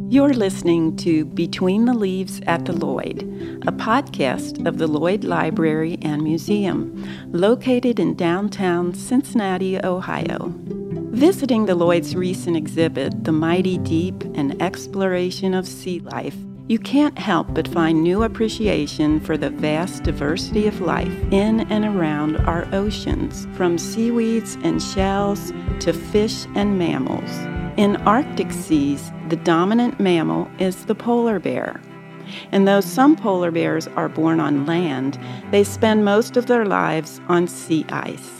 You're listening to Between the Leaves at the Lloyd, a podcast of the Lloyd Library and Museum, located in downtown Cincinnati, Ohio. Visiting the Lloyd's recent exhibit, The Mighty Deep, an exploration of sea life, you can't help but find new appreciation for the vast diversity of life in and around our oceans, from seaweeds and shells to fish and mammals. In Arctic seas, the dominant mammal is the polar bear. And though some polar bears are born on land, they spend most of their lives on sea ice.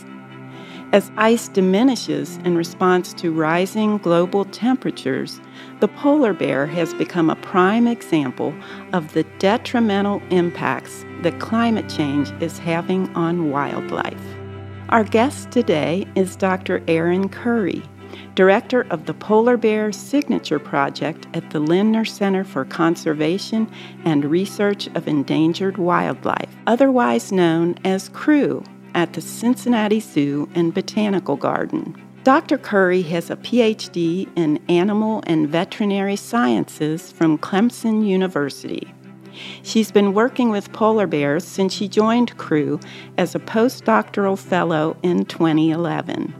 As ice diminishes in response to rising global temperatures, the polar bear has become a prime example of the detrimental impacts that climate change is having on wildlife. Our guest today is Dr. Erin Curry, Director of the Polar Bear Signature Project at the Lindner Center for Conservation and Research of Endangered Wildlife, otherwise known as CREW, at the Cincinnati Zoo and Botanical Garden. Dr. Curry has a PhD in Animal and Veterinary Sciences from Clemson University. She's been working with polar bears since she joined CREW as a postdoctoral fellow in 2011.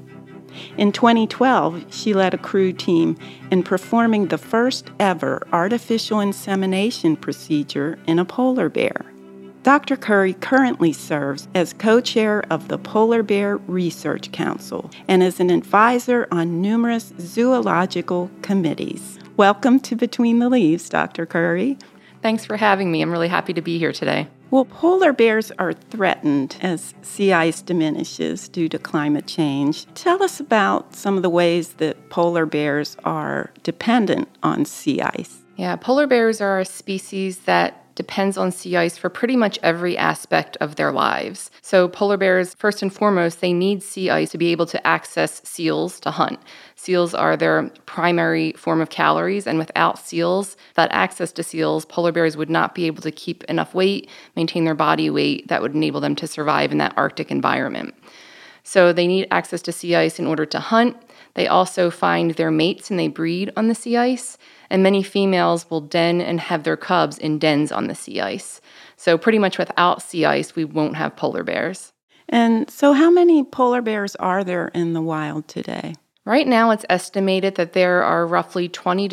In 2012, she led a CREW team in performing the first ever artificial insemination procedure in a polar bear. Dr. Curry currently serves as co-chair of the Polar Bear Research Council and is an advisor on numerous zoological committees. Welcome to Between the Leaves, Dr. Curry. Thanks for having me. I'm really happy to be here today. Well, polar bears are threatened as sea ice diminishes due to climate change. Tell us about some of the ways that polar bears are dependent on sea ice. Yeah, polar bears are a species that depends on sea ice for pretty much every aspect of their lives. So polar bears, first and foremost, they need sea ice to be able to access seals to hunt. Seals are their primary form of calories, and without seals, without access to seals, polar bears would not be able to keep enough weight, maintain their body weight that would enable them to survive in that Arctic environment. So they need access to sea ice in order to hunt. They also find their mates and they breed on the sea ice. And many females will den and have their cubs in dens on the sea ice. So pretty much without sea ice, we won't have polar bears. And so how many polar bears are there in the wild today? Right now, it's estimated that there are roughly 20 to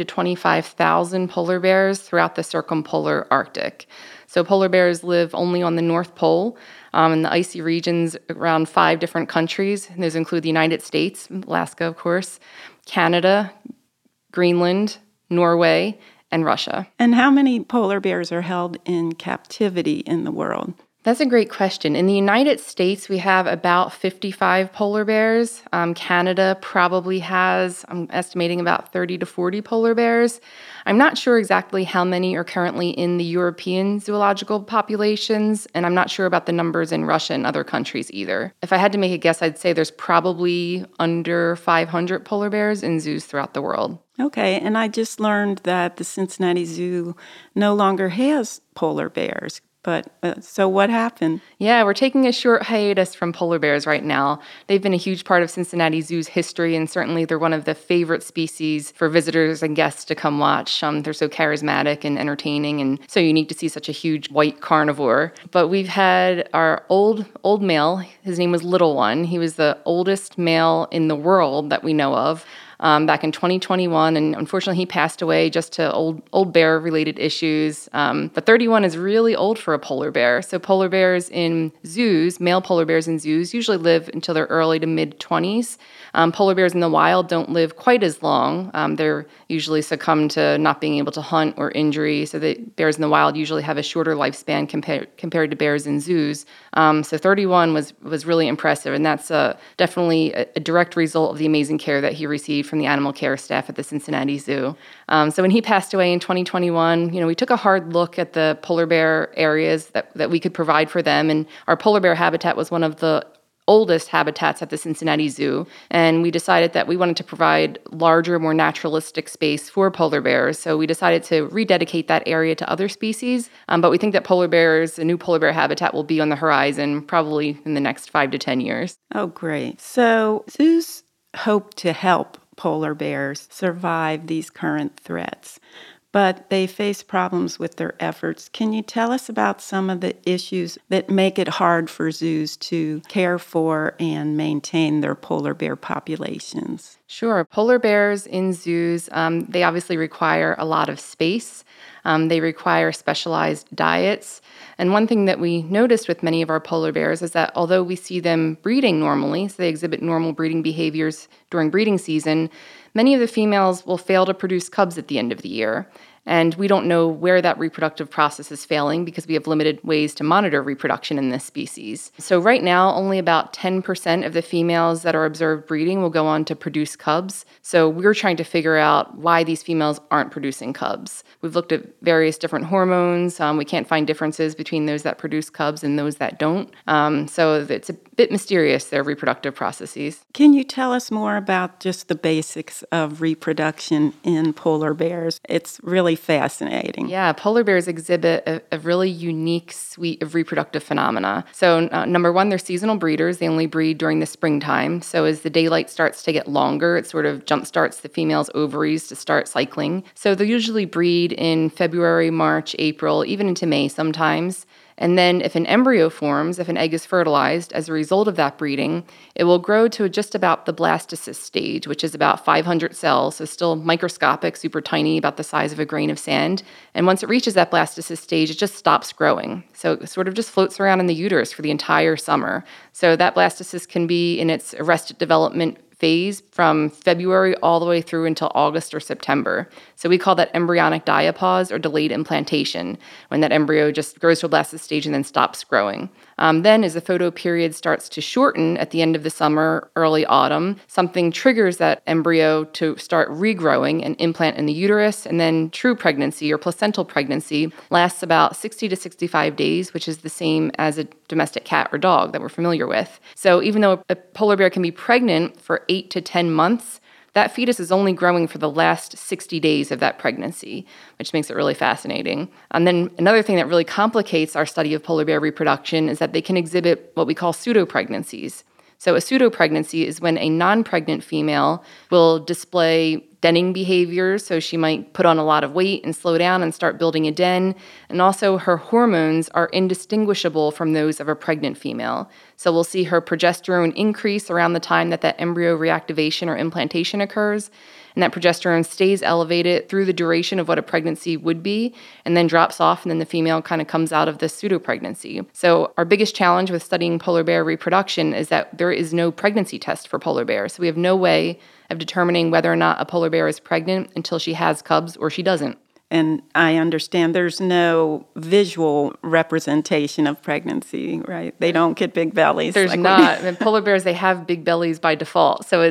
25,000 polar bears throughout the circumpolar Arctic. So polar bears live only on the North Pole, in the icy regions around 5 different countries. And those include the United States, Alaska, of course, Canada, Greenland, Norway, and Russia. And how many polar bears are held in captivity in the world? That's a great question. In the United States, we have about 55 polar bears. Canada probably has, I'm estimating, about 30 to 40 polar bears. I'm not sure exactly how many are currently in the European zoological populations, and I'm not sure about the numbers in Russia and other countries either. If I had to make a guess, I'd say there's probably under 500 polar bears in zoos throughout the world. Okay, and I just learned that the Cincinnati Zoo no longer has polar bears. But so what happened? Yeah, we're taking a short hiatus from polar bears right now. They've been a huge part of Cincinnati Zoo's history, and certainly they're one of the favorite species for visitors and guests to come watch. They're so charismatic and entertaining and so unique to see such a huge white carnivore. But we've had our old male. His name was Little One. He was the oldest male in the world that we know of. Back in 2021, and unfortunately he passed away just to old bear-related issues. But 31 is really old for a polar bear. So polar bears in zoos, male polar bears in zoos, usually live until their early to mid-20s. Polar bears in the wild don't live quite as long. They're usually succumb to not being able to hunt or injury, so the bears in the wild usually have a shorter lifespan compared to bears in zoos. So 31 was really impressive, and that's definitely a direct result of the amazing care that he received from the animal care staff at the Cincinnati Zoo. So when he passed away in 2021, we took a hard look at the polar bear areas that we could provide for them, and our polar bear habitat was one of the oldest habitats at the Cincinnati Zoo, and we decided that we wanted to provide larger, more naturalistic space for polar bears. So we decided to rededicate that area to other species, but we think that a new polar bear habitat will be on the horizon probably in the next 5 to 10 years. Oh, great. So zoos hope to help polar bears survive these current threats. but they face problems with their efforts. Can you tell us about some of the issues that make it hard for zoos to care for and maintain their polar bear populations? Sure. Polar bears in zoos, they obviously require a lot of space. They require specialized diets. And one thing that we noticed with many of our polar bears is that although we see them breeding normally, so they exhibit normal breeding behaviors during breeding season, many of the females will fail to produce cubs at the end of the year. And we don't know where that reproductive process is failing because we have limited ways to monitor reproduction in this species. So right now, only about 10% of the females that are observed breeding will go on to produce cubs. So we're trying to figure out why these females aren't producing cubs. We've looked at various different hormones. We can't find differences between those that produce cubs and those that don't. So it's a bit mysterious, their reproductive processes. Can you tell us more about just the basics of reproduction in polar bears? It's really fascinating. Yeah, polar bears exhibit a really unique suite of reproductive phenomena. So number one, they're seasonal breeders. They only breed during the springtime. So as the daylight starts to get longer, it sort of jumpstarts the female's ovaries to start cycling. So they'll usually breed in February, March, April, even into May sometimes. And then if an embryo forms, if an egg is fertilized as a result of that breeding, it will grow to just about the blastocyst stage, which is about 500 cells, so still microscopic, super tiny, about the size of a grain of sand. And once it reaches that blastocyst stage, it just stops growing. So it sort of just floats around in the uterus for the entire summer. So that blastocyst can be in its arrested development phase from February all the way through until August or September. So we call that embryonic diapause or delayed implantation, when that embryo just grows to a blastocyst stage and then stops growing. Then as the photoperiod starts to shorten at the end of the summer, early autumn, something triggers that embryo to start regrowing and implant in the uterus, and then true pregnancy or placental pregnancy lasts about 60 to 65 days, which is the same as a domestic cat or dog that we're familiar with. So even though a polar bear can be pregnant for 8 to 10 months, that fetus is only growing for the last 60 days of that pregnancy, which makes it really fascinating. And then another thing that really complicates our study of polar bear reproduction is that they can exhibit what we call pseudopregnancies. So a pseudopregnancy is when a non-pregnant female will display denning behaviors. So she might put on a lot of weight and slow down and start building a den. And also her hormones are indistinguishable from those of a pregnant female. So we'll see her progesterone increase around the time that that embryo reactivation or implantation occurs. And that progesterone stays elevated through the duration of what a pregnancy would be, and then drops off, and then the female kind of comes out of this pseudopregnancy. So our biggest challenge with studying polar bear reproduction is that there is no pregnancy test for polar bears. So we have no way of determining whether or not a polar bear is pregnant until she has cubs or she doesn't. And I understand there's no visual representation of pregnancy, right? They don't get big bellies. There's not. And polar bears, they have big bellies by default. So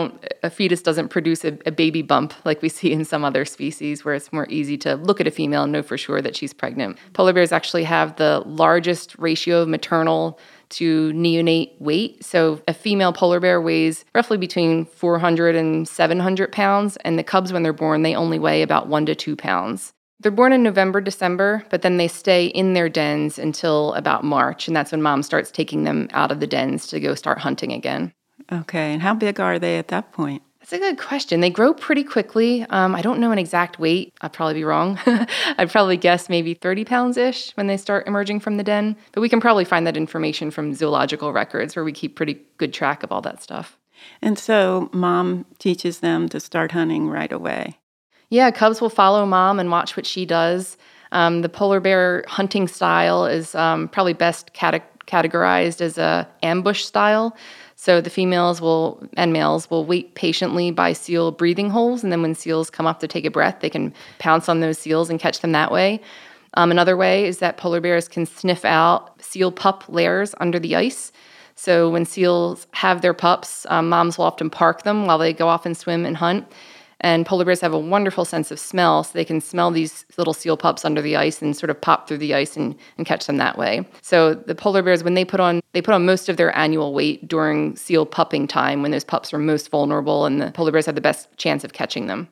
a fetus doesn't produce a baby bump like we see in some other species where it's more easy to look at a female and know for sure that she's pregnant. Polar bears actually have the largest ratio of maternal to neonate weight. So a female polar bear weighs roughly between 400 and 700 pounds, and the cubs, when they're born, they only weigh about 1 to 2 pounds. They're born in November, December, but then they stay in their dens until about March, and that's when mom starts taking them out of the dens to go start hunting again. Okay, and how big are they at that point? That's a good question. They grow pretty quickly. I don't know an exact weight. I'd probably be wrong. I'd probably guess maybe 30 pounds-ish when they start emerging from the den. But we can probably find that information from zoological records where we keep pretty good track of all that stuff. And so mom teaches them to start hunting right away. Yeah, cubs will follow mom and watch what she does. The polar bear hunting style is probably best categorized as a ambush style. So the females and males will wait patiently by seal breathing holes, and then when seals come up to take a breath, they can pounce on those seals and catch them that way. Another way is that polar bears can sniff out seal pup lairs under the ice. So when seals have their pups, moms will often park them while they go off and swim and hunt. And polar bears have a wonderful sense of smell, so they can smell these little seal pups under the ice and sort of pop through the ice and catch them that way. So the polar bears, when they put on most of their annual weight during seal pupping time, when those pups are most vulnerable, and the polar bears have the best chance of catching them.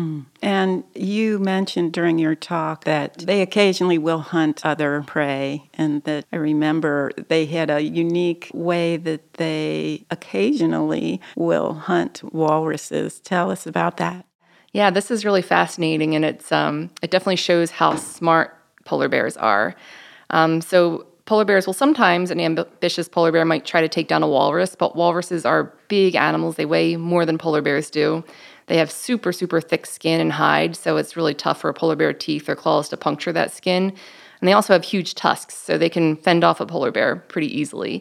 And you mentioned during your talk that they occasionally will hunt other prey, and that I remember they had a unique way that they occasionally will hunt walruses. Tell us about that. Yeah, this is really fascinating, and it definitely shows how smart polar bears are. So polar bears will sometimes, an ambitious polar bear might try to take down a walrus, but walruses are big animals. They weigh more than polar bears do. They have super, super thick skin and hide, so it's really tough for a polar bear teeth or claws to puncture that skin. And they also have huge tusks, so they can fend off a polar bear pretty easily.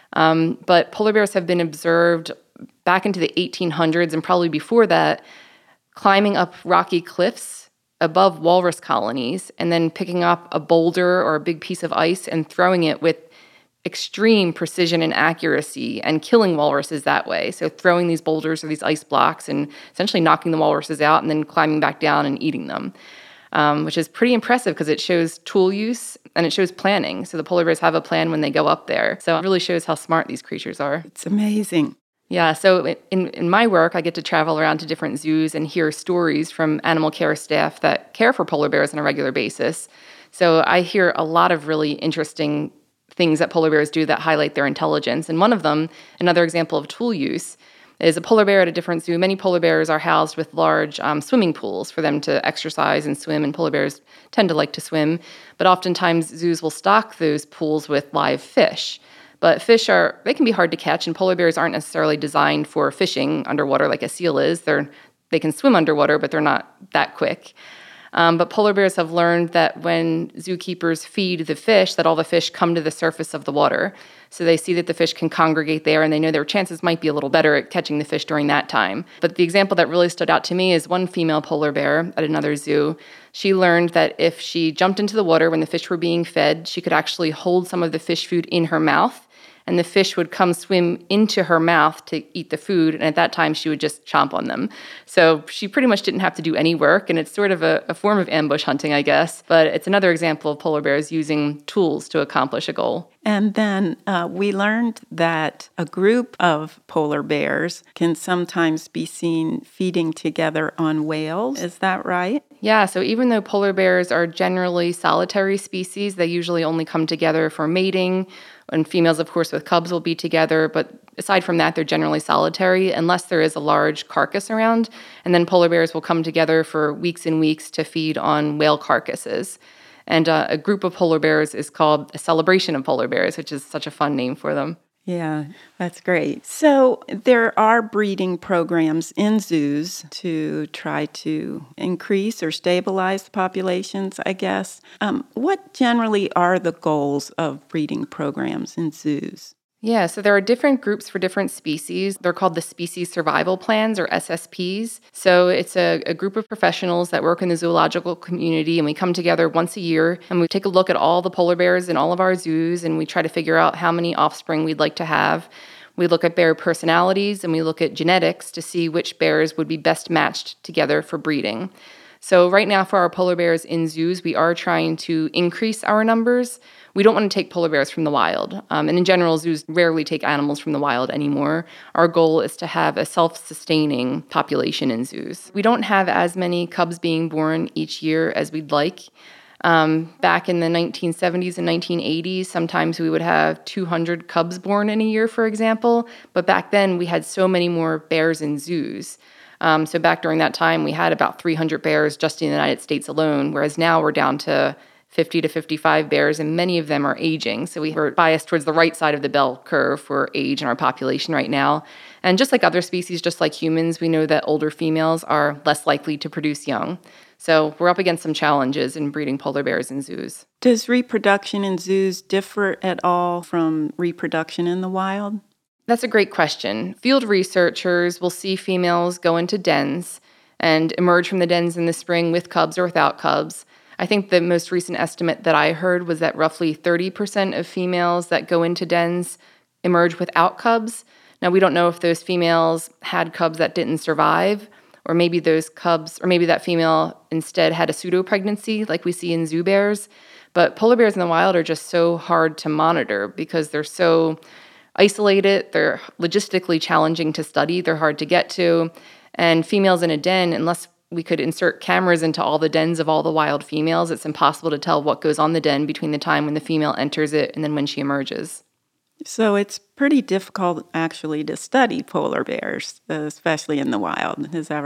But polar bears have been observed back into the 1800s and probably before that, climbing up rocky cliffs above walrus colonies and then picking up a boulder or a big piece of ice and throwing it with extreme precision and accuracy and killing walruses that way. So throwing these boulders or these ice blocks and essentially knocking the walruses out and then climbing back down and eating them, which is pretty impressive because it shows tool use and it shows planning. So the polar bears have a plan when they go up there. So it really shows how smart these creatures are. It's amazing. Yeah, so in my work, I get to travel around to different zoos and hear stories from animal care staff that care for polar bears on a regular basis. So I hear a lot of really interesting things that polar bears do that highlight their intelligence. And one of them, another example of tool use, is a polar bear at a different zoo. Many polar bears are housed with large swimming pools for them to exercise and swim, and polar bears tend to like to swim. But oftentimes, zoos will stock those pools with live fish. But fish they can be hard to catch, and polar bears aren't necessarily designed for fishing underwater like a seal is. They can swim underwater, but they're not that quick. But polar bears have learned that when zookeepers feed the fish, that all the fish come to the surface of the water. So they see that the fish can congregate there, and they know their chances might be a little better at catching the fish during that time. But the example that really stood out to me is one female polar bear at another zoo. She learned that if she jumped into the water when the fish were being fed, she could actually hold some of the fish food in her mouth, and the fish would come swim into her mouth to eat the food, and at that time she would just chomp on them. So she pretty much didn't have to do any work, and it's sort of a form of ambush hunting, I guess, but it's another example of polar bears using tools to accomplish a goal. And then we learned that a group of polar bears can sometimes be seen feeding together on whales. Is that right? Yeah, so even though polar bears are generally solitary species, they usually only come together for mating, and females, of course, with cubs will be together, but aside from that, they're generally solitary unless there is a large carcass around, and then polar bears will come together for weeks and weeks to feed on whale carcasses. And a group of polar bears is called a celebration of polar bears, which is such a fun name for them. Yeah, that's great. So there are breeding programs in zoos to try to increase or stabilize the populations, I guess. What generally are the goals of breeding programs in zoos? Yeah, so there are different groups for different species. They're called the Species Survival Plans, or SSPs. So it's a group of professionals that work in the zoological community, and we come together once a year, and we take a look at all the polar bears in all of our zoos, and we try to figure out how many offspring we'd like to have. We look at bear personalities, and we look at genetics to see which bears would be best matched together for breeding. So right now for our polar bears in zoos, we are trying to increase our numbers. We don't want to take polar bears from the wild. And in general, zoos rarely take animals from the wild anymore. Our goal is to have a self-sustaining population in zoos. We don't have as many cubs being born each year as we'd like. Back in the 1970s and 1980s, sometimes we would have 200 cubs born in a year, for example. But back then, we had so many more bears in zoos. So back during that time, we had about 300 bears just in the United States alone, whereas now we're down to 50 to 55 bears, and many of them are aging. So we're biased towards the right side of the bell curve for age in our population right now. And just like other species, just like humans, we know that older females are less likely to produce young. So we're up against some challenges in breeding polar bears in zoos. Does reproduction in zoos differ at all from reproduction in the wild? That's a great question. Field researchers will see females go into dens and emerge from the dens in the spring with cubs or without cubs. I think the most recent estimate that I heard was that roughly 30% of females that go into dens emerge without cubs. Now, we don't know if those females had cubs that didn't survive, or maybe those cubs, or maybe that female instead had a pseudo-pregnancy like we see in zoo bears. But polar bears in the wild are just so hard to monitor because they're so isolated, they're logistically challenging to study, they're hard to get to, and females in a den, unless we could insert cameras into all the dens of all the wild females, it's impossible to tell what goes on the den between the time when the female enters it and then when she emerges. So it's pretty difficult actually to study polar bears, especially in the wild. Is that right?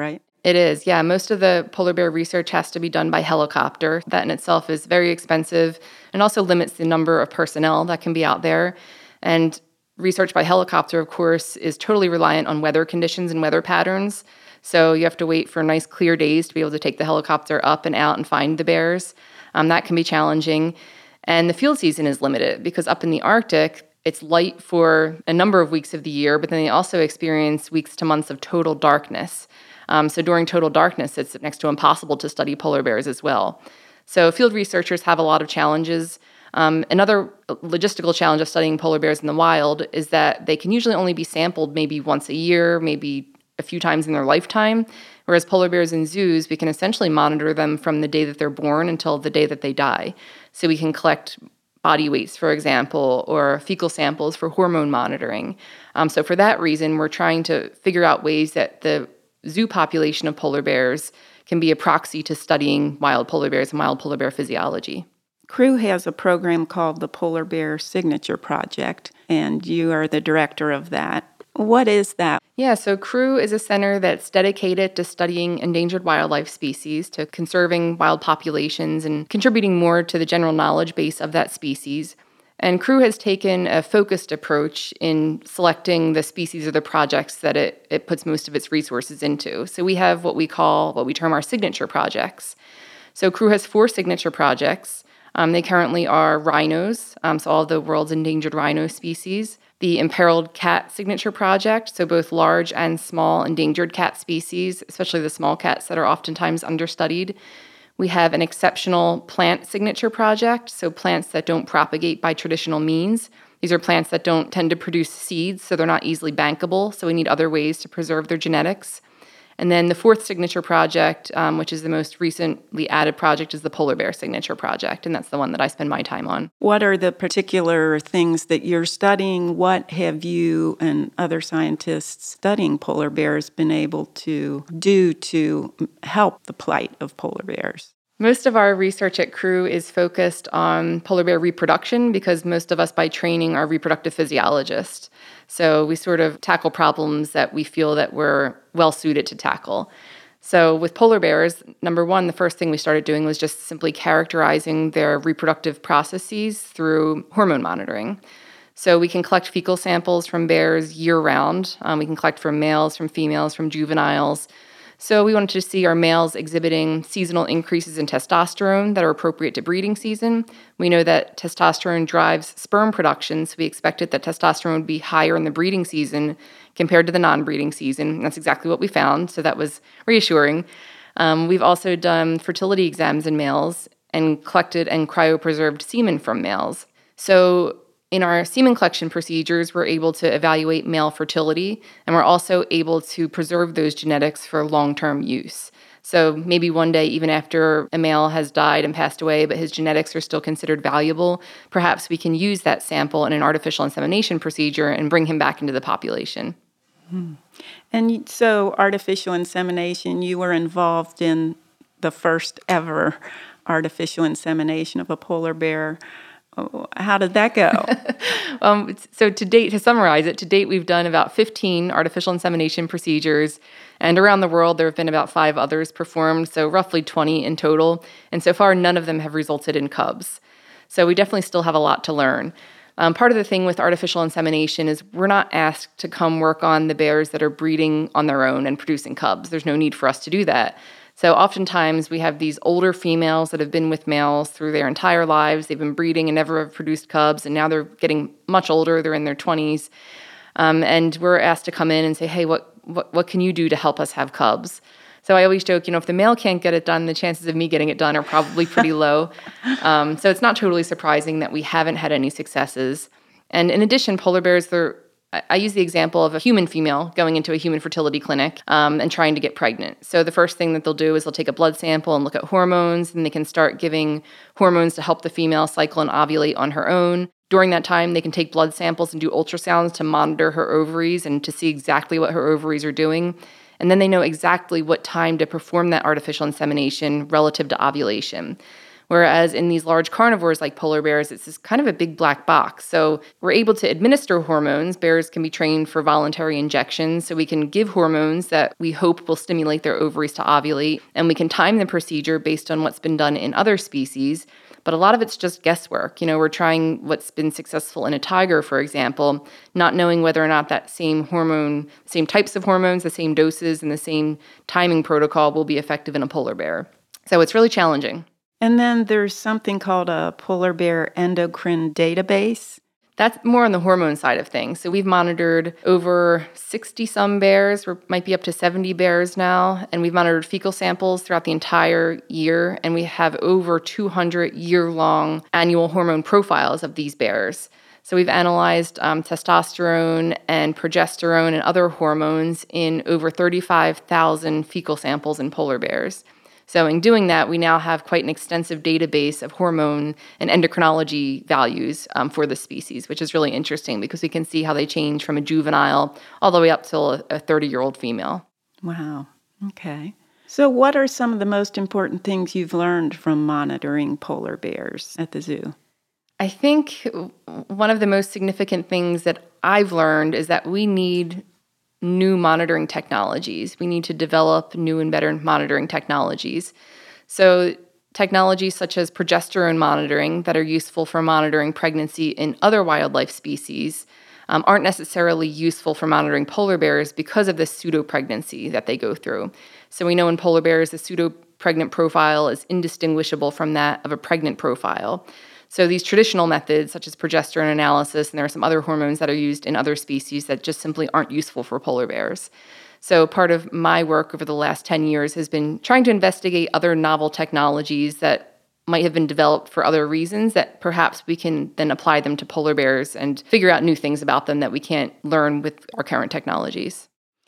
It is, yeah. Most of the polar bear research has to be done by helicopter. That in itself is very expensive and also limits the number of personnel that can be out there. And research by helicopter, of course, is totally reliant on weather conditions and weather patterns. So you have to wait for nice clear days to be able to take the helicopter up and out and find the bears. That can be challenging. And the field season is limited because up in the Arctic, it's light for a number of weeks of the year, but then they also experience weeks to months of total darkness. So during total darkness, it's next to impossible to study polar bears as well. So field researchers have a lot of challenges. Another logistical challenge of studying polar bears in the wild is that they can usually only be sampled maybe once a year, maybe a few times in their lifetime, whereas polar bears in zoos, we can essentially monitor them from the day that they're born until the day that they die. So we can collect body weights, for example, or fecal samples for hormone monitoring. So for that reason, we're trying to figure out ways that the zoo population of polar bears can be a proxy to studying wild polar bears and wild polar bear physiology. CREW has a program called the Polar Bear Signature Project, and you are the director of that. What is that? Yeah, so CREW is a center that's dedicated to studying endangered wildlife species, to conserving wild populations and contributing more to the general knowledge base of that species. And CREW has taken a focused approach in selecting the species or the projects that it puts most of its resources into. So we have what we term our signature projects. So CREW has 4 signature projects. They currently are rhinos, so all of the world's endangered rhino species, the imperiled cat signature project, so both large and small endangered cat species, especially the small cats that are oftentimes understudied. We have an exceptional plant signature project, so plants that don't propagate by traditional means. These are plants that don't tend to produce seeds, so they're not easily bankable, so we need other ways to preserve their genetics. And then the 4th signature project, which is the most recently added project, is the polar bear signature project, and that's the one that I spend my time on. What are the particular things that you're studying? What have you and other scientists studying polar bears been able to do to help the plight of polar bears? Most of our research at CREW is focused on polar bear reproduction because most of us by training are reproductive physiologists. So we sort of tackle problems that we feel that we're well suited to tackle. So with polar bears, number one, the first thing we started doing was just simply characterizing their reproductive processes through hormone monitoring. So we can collect fecal samples from bears year-round. We can collect from males, from females, from juveniles. So we wanted to see our males exhibiting seasonal increases in testosterone that are appropriate to breeding season. We know that testosterone drives sperm production, so we expected that testosterone would be higher in the breeding season compared to the non-breeding season. And that's exactly what we found, so that was reassuring. We've also done fertility exams in males and collected and cryopreserved semen from males. So in our semen collection procedures, we're able to evaluate male fertility, and we're also able to preserve those genetics for long-term use. So maybe one day, even after a male has died and passed away, but his genetics are still considered valuable, perhaps we can use that sample in an artificial insemination procedure and bring him back into the population. And so artificial insemination, you were involved in the first ever artificial insemination of a polar bear. How did that go? So to summarize it, to date we've done about 15 artificial insemination procedures, and around the world there have been about 5 others performed, so roughly 20 in total, and so far none of them have resulted in cubs. So we definitely still have a lot to learn. Part of the thing with artificial insemination is we're not asked to come work on the bears that are breeding on their own and producing cubs. There's no need for us to do that. So oftentimes we have these older females that have been with males through their entire lives. They've been breeding and never have produced cubs, and now they're getting much older. They're in their 20s. And we're asked to come in and say, hey, what can you do to help us have cubs? So I always joke, if the male can't get it done, the chances of me getting it done are probably pretty low. So it's not totally surprising that we haven't had any successes. And in addition, polar bears, I use the example of a human female going into a human fertility clinic and trying to get pregnant. So the first thing that they'll do is they'll take a blood sample and look at hormones, and they can start giving hormones to help the female cycle and ovulate on her own. During that time, they can take blood samples and do ultrasounds to monitor her ovaries and to see exactly what her ovaries are doing. And then they know exactly what time to perform that artificial insemination relative to ovulation. Whereas in these large carnivores like polar bears, it's just kind of a big black box. So we're able to administer hormones. Bears can be trained for voluntary injections. So we can give hormones that we hope will stimulate their ovaries to ovulate. And we can time the procedure based on what's been done in other species. But a lot of it's just guesswork. We're trying what's been successful in a tiger, for example, not knowing whether or not that same hormone, same types of hormones, the same doses, and the same timing protocol will be effective in a polar bear. So it's really challenging. And then there's something called a polar bear endocrine database. That's more on the hormone side of things. So we've monitored over 60-some bears. We might be up to 70 bears now. And we've monitored fecal samples throughout the entire year. And we have over 200 year-long annual hormone profiles of these bears. So we've analyzed testosterone and progesterone and other hormones in over 35,000 fecal samples in polar bears. So in doing that, we now have quite an extensive database of hormone and endocrinology values for the species, which is really interesting because we can see how they change from a juvenile all the way up to a 30-year-old female. Wow. Okay. So what are some of the most important things you've learned from monitoring polar bears at the zoo? I think one of the most significant things that I've learned is that we need new monitoring technologies. We need to develop new and better monitoring technologies. So technologies such as progesterone monitoring that are useful for monitoring pregnancy in other wildlife species aren't necessarily useful for monitoring polar bears because of the pseudo-pregnancy that they go through. So we know in polar bears, the pseudo-pregnant profile is indistinguishable from that of a pregnant profile. So these traditional methods, such as progesterone analysis, and there are some other hormones that are used in other species that just simply aren't useful for polar bears. So part of my work over the last 10 years has been trying to investigate other novel technologies that might have been developed for other reasons that perhaps we can then apply them to polar bears and figure out new things about them that we can't learn with our current technologies.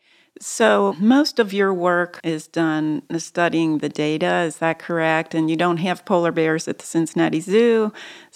So most of your work is done studying the data, is that correct? And you don't have polar bears at the Cincinnati Zoo,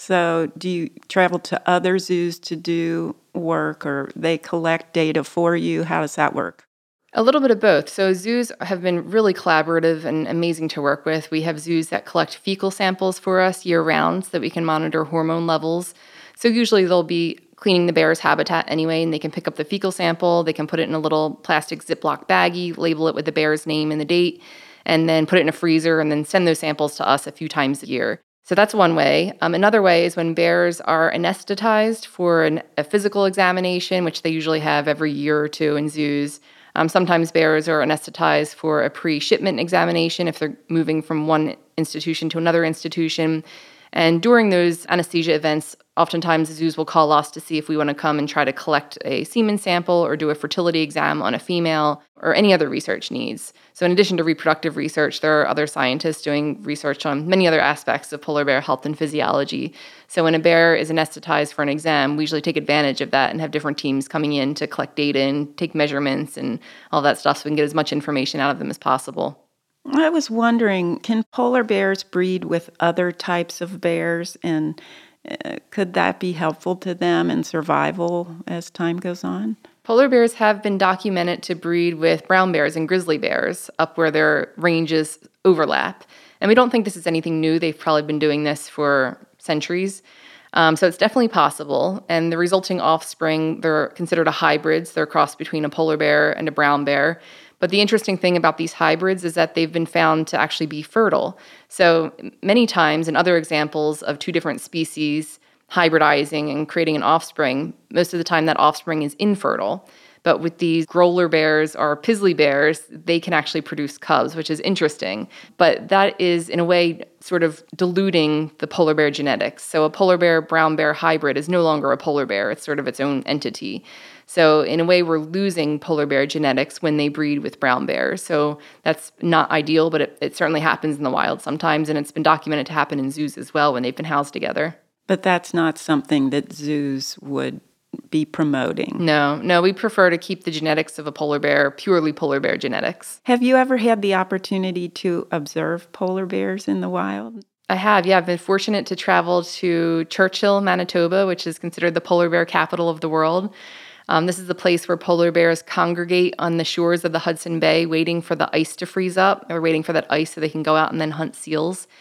so do you travel to other zoos to do work, or they collect data for you? How does that work? A little bit of both. So zoos have been really collaborative and amazing to work with. We have zoos that collect fecal samples for us year-round so that we can monitor hormone levels. So usually they'll be cleaning the bear's habitat anyway, and they can pick up the fecal sample, they can put it in a little plastic Ziploc baggie, label it with the bear's name and the date, and then put it in a freezer and then send those samples to us a few times a year. So that's one way. Another way is when bears are anesthetized for a physical examination, which they usually have every year or two in zoos. Sometimes bears are anesthetized for a pre-shipment examination if they're moving from one institution to another institution. And during those anesthesia events, oftentimes zoos will call us to see if we want to come and try to collect a semen sample or do a fertility exam on a female or any other research needs. So in addition to reproductive research, there are other scientists doing research on many other aspects of polar bear health and physiology. So when a bear is anesthetized for an exam, we usually take advantage of that and have different teams coming in to collect data and take measurements and all that stuff so we can get as much information out of them as possible. I was wondering, can polar bears breed with other types of bears, and could that be helpful to them in survival as time goes on? Polar bears have been documented to breed with brown bears and grizzly bears up where their ranges overlap. And we don't think this is anything new. They've probably been doing this for centuries. So it's definitely possible. And the resulting offspring, they're considered a hybrids. They're a cross between a polar bear and a brown bear. But the interesting thing about these hybrids is that they've been found to actually be fertile. So many times in other examples of two different species hybridizing and creating an offspring, most of the time that offspring is infertile. But with these growler bears or pizzly bears, they can actually produce cubs, which is interesting. But that is, in a way, sort of diluting the polar bear genetics. So a polar bear, brown bear hybrid is no longer a polar bear. It's sort of its own entity. So in a way, we're losing polar bear genetics when they breed with brown bears. So that's not ideal, but it certainly happens in the wild sometimes. And it's been documented to happen in zoos as well when they've been housed together. But that's not something that zoos would be promoting. No, we prefer to keep the genetics of a polar bear, purely polar bear genetics. Have you ever had the opportunity to observe polar bears in the wild? I have, yeah. I've been fortunate to travel to Churchill, Manitoba, which is considered the polar bear capital of the world. This is the place where polar bears congregate on the shores of the Hudson Bay, waiting for the ice to freeze up, or waiting for that ice so they can go out and then hunt seals.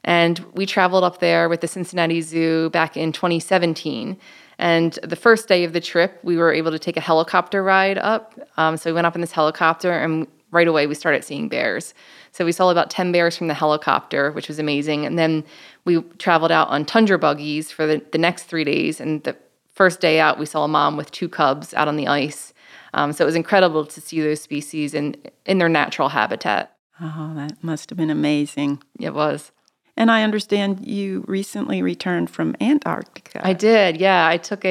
And we traveled up there with the Cincinnati Zoo back in 2017. And the first day of the trip, we were able to take a helicopter ride up. So we went up in this helicopter, and right away we started seeing bears. So we saw about 10 bears from the helicopter, which was amazing. And then we traveled out on tundra buggies for the next 3 days. And the first day out, we saw a mom with 2 cubs out on the ice. So it was incredible to see those species in their natural habitat. Oh, that must have been amazing. It was. And I understand you recently returned from Antarctica. I did, yeah. I took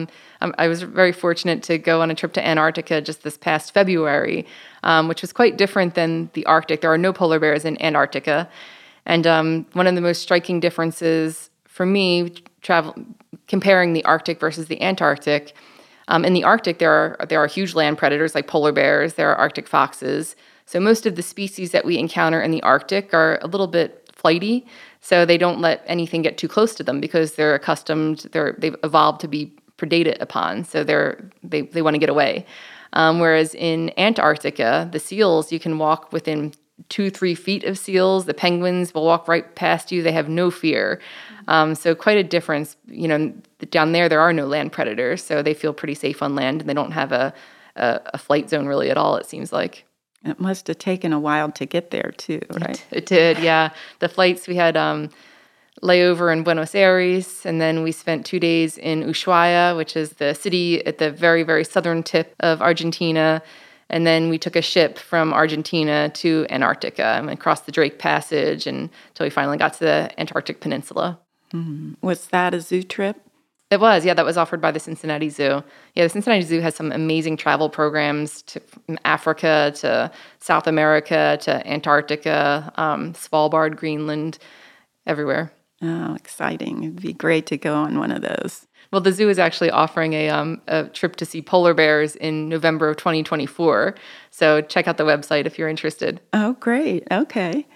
I was very fortunate to go on a trip to Antarctica just this past February, which was quite different than the Arctic. There are no polar bears in Antarctica. And one of the most striking differences for me, comparing the Arctic versus the Antarctic, in the Arctic, there are huge land predators like polar bears, there are Arctic foxes. So most of the species that we encounter in the Arctic are a little bit flighty, so they don't let anything get too close to them because they've evolved to be predated upon, so they want to get away. Whereas in Antarctica, the seals, you can walk within 2-3 feet of seals. The penguins will walk right past you. They have no fear. So quite a difference. Down there are no land predators, so they feel pretty safe on land, and they don't have a flight zone really at all, it seems like. It must have taken a while to get there, too, right? It did, yeah. The flights, we had layover in Buenos Aires, and then we spent 2 days in Ushuaia, which is the city at the very, very southern tip of Argentina. And then we took a ship from Argentina to Antarctica and across the Drake Passage until we finally got to the Antarctic Peninsula. Mm-hmm. Was that a zoo trip? It was, yeah. That was offered by the Cincinnati Zoo. Yeah, the Cincinnati Zoo has some amazing travel programs from Africa to South America to Antarctica, Svalbard, Greenland, everywhere. Oh, exciting. It'd be great to go on one of those. Well, the zoo is actually offering a trip to see polar bears in November of 2024. So check out the website if you're interested. Oh, great. Okay.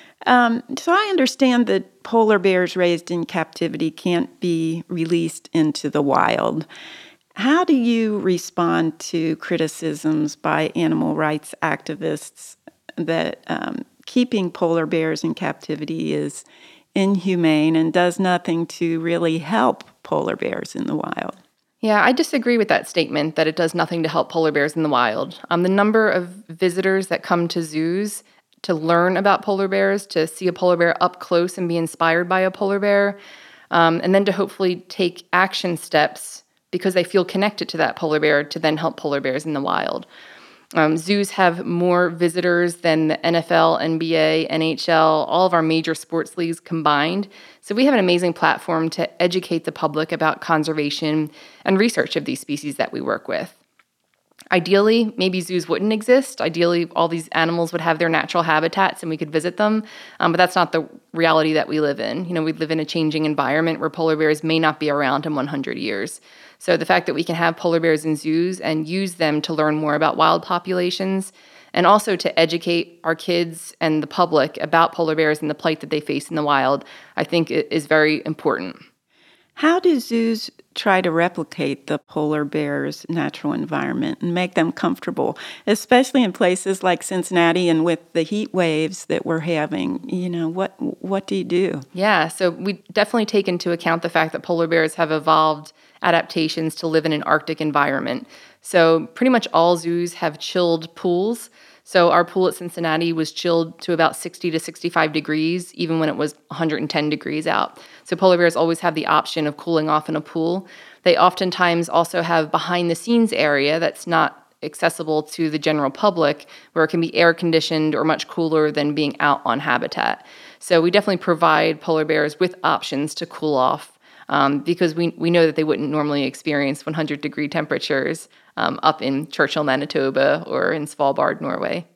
So I understand that polar bears raised in captivity can't be released into the wild. How do you respond to criticisms by animal rights activists that keeping polar bears in captivity is inhumane and does nothing to really help polar bears in the wild? Yeah, I disagree with that statement that it does nothing to help polar bears in the wild. The number of visitors that come to zoos to learn about polar bears, to see a polar bear up close and be inspired by a polar bear, and then to hopefully take action steps because they feel connected to that polar bear to then help polar bears in the wild. Zoos have more visitors than the NFL, NBA, NHL, all of our major sports leagues combined. So we have an amazing platform to educate the public about conservation and research of these species that we work with. Ideally, maybe zoos wouldn't exist. Ideally, all these animals would have their natural habitats and we could visit them. But that's not the reality that we live in. We live in a changing environment where polar bears may not be around in 100 years. So the fact that we can have polar bears in zoos and use them to learn more about wild populations and also to educate our kids and the public about polar bears and the plight that they face in the wild, I think is very important. How do zoos try to replicate the polar bear's natural environment and make them comfortable, especially in places like Cincinnati and with the heat waves that we're having? What do you do? Yeah, so we definitely take into account the fact that polar bears have evolved adaptations to live in an Arctic environment. So pretty much all zoos have chilled pools. So our pool at Cincinnati was chilled to about 60 to 65 degrees, even when it was 110 degrees out. So polar bears always have the option of cooling off in a pool. They oftentimes also have behind-the-scenes area that's not accessible to the general public, where it can be air-conditioned or much cooler than being out on habitat. So we definitely provide polar bears with options to cool off because we know that they wouldn't normally experience 100-degree temperatures up in Churchill, Manitoba, or in Svalbard, Norway.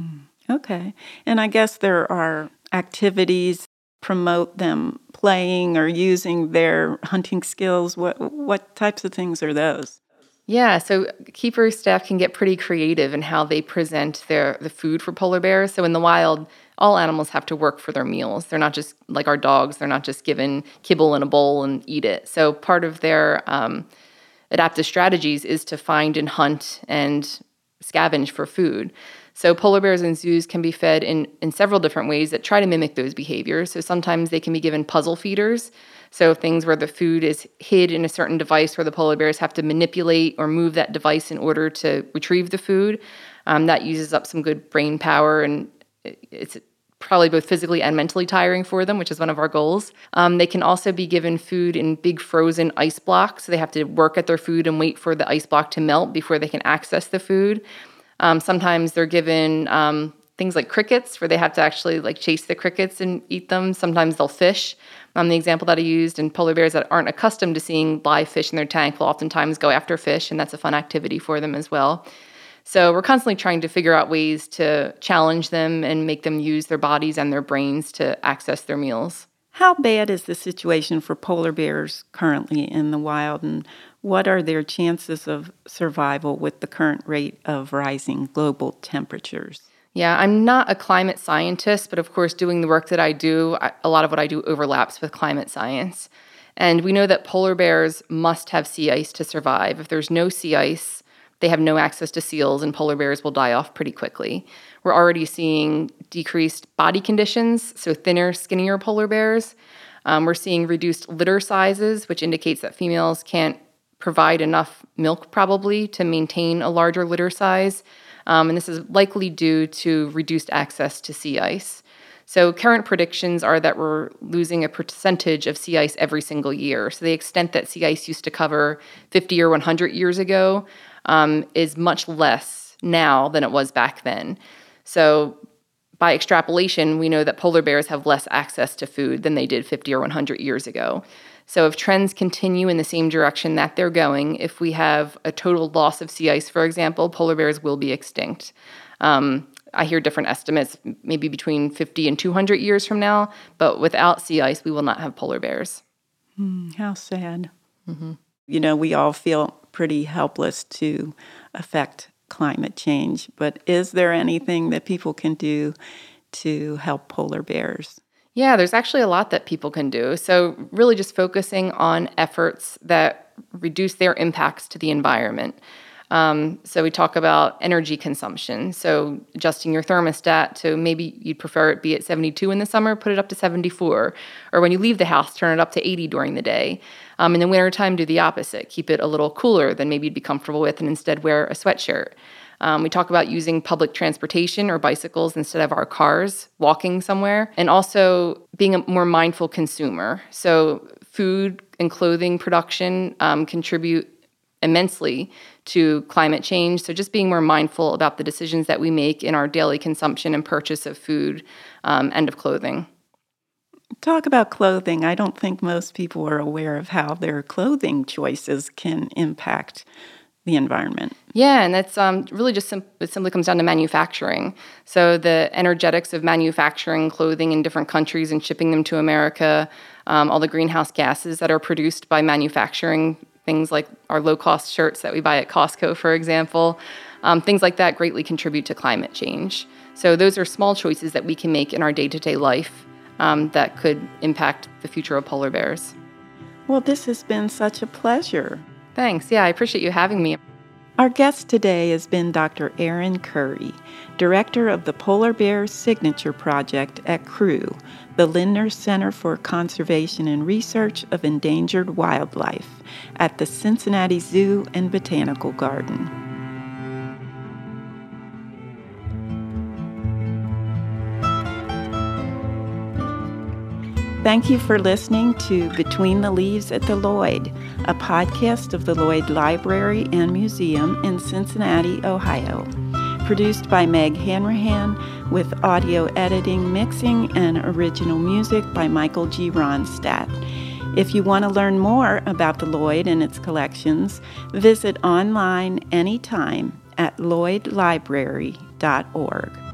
Okay. And I guess there are activities promote them playing or using their hunting skills. What types of things are those? Yeah, so keeper staff can get pretty creative in how they present the food for polar bears. So in the wild, all animals have to work for their meals. They're not just like our dogs. They're not just given kibble in a bowl and eat it. So part of their adaptive strategies is to find and hunt and scavenge for food. So polar bears in zoos can be fed in several different ways that try to mimic those behaviors. So sometimes they can be given puzzle feeders. So things where the food is hid in a certain device where the polar bears have to manipulate or move that device in order to retrieve the food. That uses up some good brain power, and it's probably both physically and mentally tiring for them, which is one of our goals. They can also be given food in big frozen ice blocks. So they have to work at their food and wait for the ice block to melt before they can access the food. Sometimes they're given things like crickets, where they have to actually chase the crickets and eat them. Sometimes they'll fish. The example that I used, and polar bears that aren't accustomed to seeing live fish in their tank will oftentimes go after fish, and that's a fun activity for them as well. So we're constantly trying to figure out ways to challenge them and make them use their bodies and their brains to access their meals. How bad is the situation for polar bears currently in the wild, and what are their chances of survival with the current rate of rising global temperatures? Yeah, I'm not a climate scientist, but of course, doing the work that I do, a lot of what I do overlaps with climate science. And we know that polar bears must have sea ice to survive. If there's no sea ice, they have no access to seals, and polar bears will die off pretty quickly. We're already seeing decreased body conditions, so thinner, skinnier polar bears. We're seeing reduced litter sizes, which indicates that females can't provide enough milk probably to maintain a larger litter size. And this is likely due to reduced access to sea ice. So current predictions are that we're losing a percentage of sea ice every single year. So the extent that sea ice used to cover 50 or 100 years ago is much less now than it was back then. So by extrapolation, we know that polar bears have less access to food than they did 50 or 100 years ago. So if trends continue in the same direction that they're going, if we have a total loss of sea ice, for example, polar bears will be extinct. I hear different estimates, maybe between 50 and 200 years from now, but without sea ice, we will not have polar bears. How sad. Mm-hmm. We all feel pretty helpless to affect climate change, but is there anything that people can do to help polar bears? Yeah, there's actually a lot that people can do. So really just focusing on efforts that reduce their impacts to the environment. So we talk about energy consumption. So adjusting your thermostat to maybe you'd prefer it be at 72 in the summer, put it up to 74. Or when you leave the house, turn it up to 80 during the day. In the wintertime, do the opposite. Keep it a little cooler than maybe you'd be comfortable with and instead wear a sweatshirt. We talk about using public transportation or bicycles instead of our cars, walking somewhere, and also being a more mindful consumer. So food and clothing production contribute immensely to climate change. So just being more mindful about the decisions that we make in our daily consumption and purchase of food and of clothing. Talk about clothing. I don't think most people are aware of how their clothing choices can impact the environment. Yeah, and that's really just it simply comes down to manufacturing. So the energetics of manufacturing clothing in different countries and shipping them to America, all the greenhouse gases that are produced by manufacturing things like our low-cost shirts that we buy at Costco, for example, things like that greatly contribute to climate change. So those are small choices that we can make in our day-to-day life that could impact the future of polar bears. Well, this has been such a pleasure. Thanks. Yeah, I appreciate you having me. Our guest today has been Dr. Erin Curry, Director of the Polar Bear Signature Project at CREW, the Lindner Center for Conservation and Research of Endangered Wildlife at the Cincinnati Zoo and Botanical Garden. Thank you for listening to Between the Leaves at the Lloyd, a podcast of the Lloyd Library and Museum in Cincinnati, Ohio. Produced by Meg Hanrahan, with audio editing, mixing, and original music by Michael G. Ronstadt. If you want to learn more about the Lloyd and its collections, visit online anytime at lloydlibrary.org.